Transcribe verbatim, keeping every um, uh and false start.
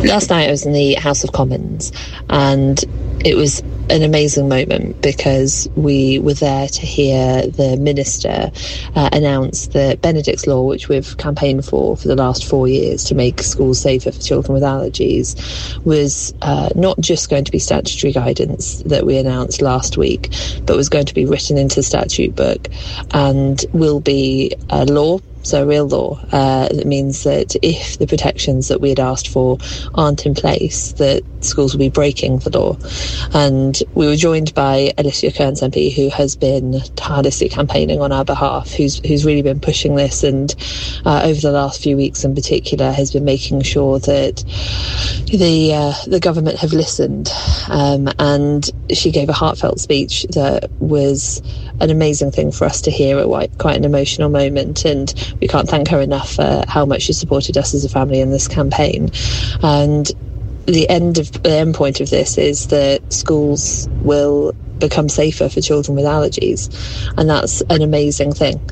Last night I was in the House of Commons, and it was an amazing moment because we were there to hear the Minister uh, announce that Benedict's Law, which we've campaigned for for the last four years to make schools safer for children with allergies, was uh, not just going to be statutory guidance that we announced last week, but was going to be written into the statute book and will be a law. So a real law uh, that means that if the protections that we had asked for aren't in place, that schools will be breaking the law. And we were joined by Alicia Kearns M P, who has been tirelessly campaigning on our behalf, who's who's really been pushing this, and uh, over the last few weeks in particular has been making sure that the uh, the government have listened. Um, and she gave a heartfelt speech that was an amazing thing for us to hear at quite an emotional moment, and we can't thank her enough for how much she supported us as a family in this campaign. And the end of the end point of this is that schools will become safer for children with allergies, and that's an amazing thing.